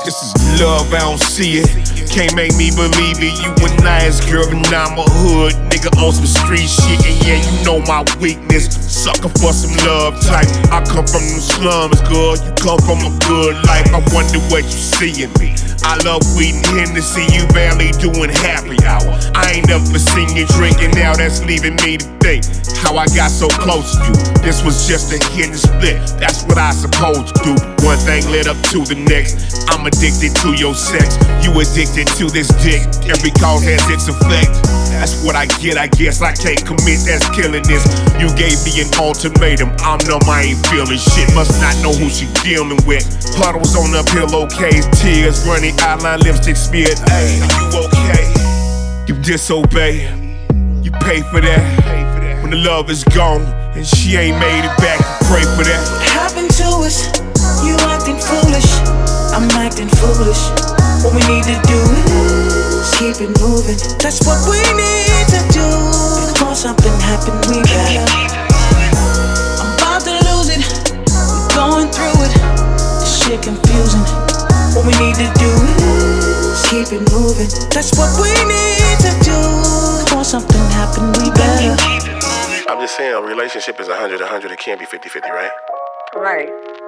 This is love, I don't see it. Can't make me believe it. You a nice girl and I'm a hood nigga on some street shit. And yeah, you know my weakness. Sucker for some love type. I come from the slums, girl. You come from a good life. I wonder what you see in me. I love weed and Hennessy. You barely doing happy hour. I ain't never seen you drinking. Now that's leaving me to think how I got so close to you. This was just a hidden split. That's what I supposed to do. One thing led up to the next. I'm addicted to your sex. You addicted to this dick. Every cause has its effect. That's what I get, I guess. I can't commit, that's killing this. You gave me an ultimatum. I'm numb, I ain't feeling shit. Must not know who she dealing with. Puddles on the pillowcase, tears running, eyeliner, lipstick smeared. Hey, are you okay? You disobey. You pay for that. When the love is gone and she ain't made it back, pray for that. What happened to us? You acting foolish. I'm acting foolish. What we need to do is keep it moving. That's what we need to do. Before something happened, we gotta. I'm about to lose it. We're going through it. This shit confusing. What we need to do is keep it moving. That's what we need to do. Before something happened, we better. I'm just saying, a relationship is 100. It can't be 50-50, right? Right.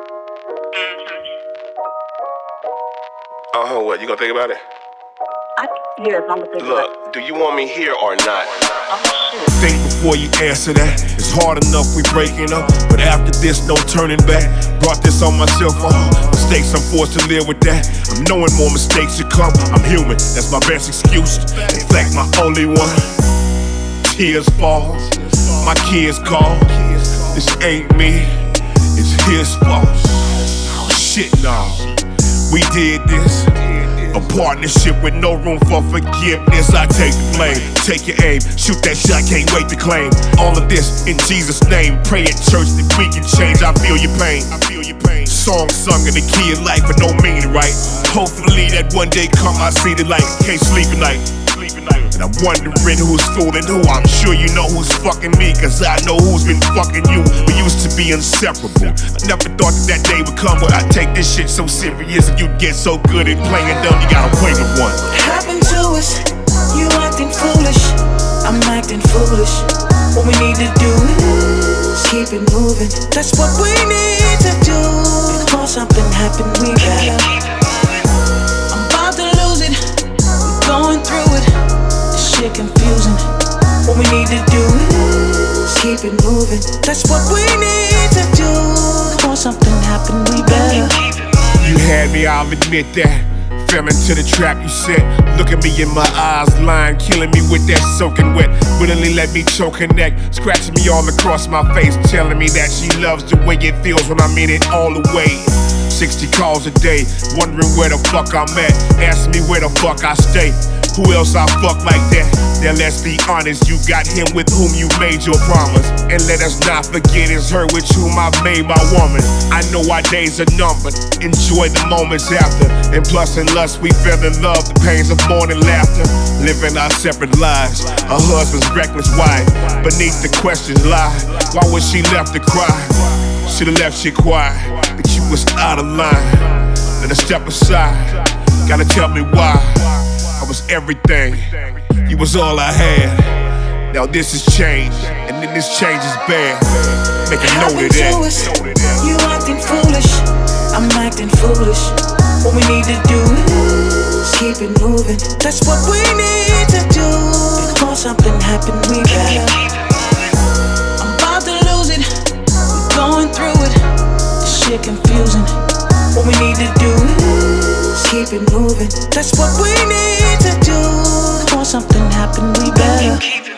What? You gonna think about it? Yes, I'm gonna think about it. Look, do you want me here or not? Think before you answer that. It's hard enough we breaking up, but after this, no turning back. Brought this on myself, mistakes, I'm forced to live with that. I'm knowing more mistakes to come. I'm human, that's my best excuse. In fact, my only one. Tears fall, my kids call. This ain't me, it's his fault. Oh shit, no. We did this. A partnership with no room for forgiveness. I take the blame, take your aim, shoot that shot, can't wait to claim all of this in Jesus' name. Pray at church that we can change. I feel your pain. Song sung in the key of life, but no meaning, right? Hopefully that one day come, I see the light. Can't sleep at night. And I'm wondering who's fooling who. I'm sure you know who's fucking me, cause I know who's been fucking you. We used to be inseparable. I never thought that day would come, but I take this shit so serious. And you get so good at playing dumb, you gotta wait with one. What happened to us? You acting foolish. I'm acting foolish. What we need to do is keep it moving. That's what we need to do. Before something happened, we gotta. I'm about to lose it. We're going through it. Shit confusing. What we need to do is keep it moving. That's what we need to do. Before something happened, we better. You had me, I'll admit that. Fell into the trap you set. Look at me in my eyes, lying, killing me with that soaking wet. Willingly let me choke her neck, scratching me all across my face, telling me that she loves the way it feels when I'm in it all the way. 60 calls a day, wondering where the fuck I'm at, asking me where the fuck I stay. Who else I fuck like that? Now let's be honest, you got him with whom you made your promise. And let us not forget it's her with whom I made my woman. I know our days are numbered, enjoy the moments after. And plus in lust we fell in love, the pains of morning laughter. Living our separate lives, a husband's reckless wife. Beneath the questions lie, why was she left to cry? Should've left shit quiet, but you was out of line. Let her step aside, gotta tell me why. I was everything, you was all I had. Now this has changed, and then this change is bad. Make a note of that. You acting foolish, I'm acting foolish. What we need to do is keep it moving. That's what we need to do. Before something happened, we gotta. I'm about to lose it, we're going through it. This shit confusing. What we need to do is keep it moving. That's what we need to do. Before something happened, we better.